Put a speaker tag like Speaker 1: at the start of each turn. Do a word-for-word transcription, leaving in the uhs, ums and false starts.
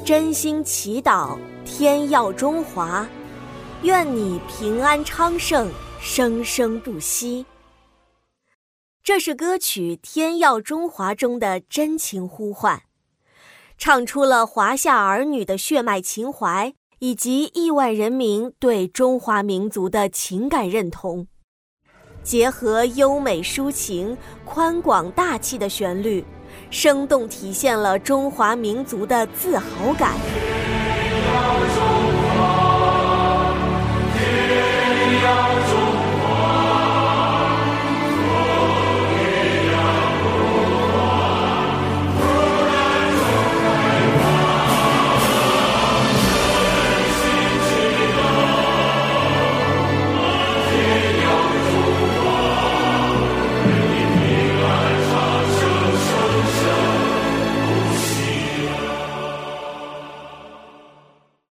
Speaker 1: 真心祈祷天耀中华，愿你平安昌盛，生生不息。这是歌曲《天耀中华》中的真情呼唤，唱出了华夏儿女的血脉情怀，以及亿万人民对中华民族的情感认同。结合优美抒情、宽广大气的旋律，生动体现了中华民族的自豪感。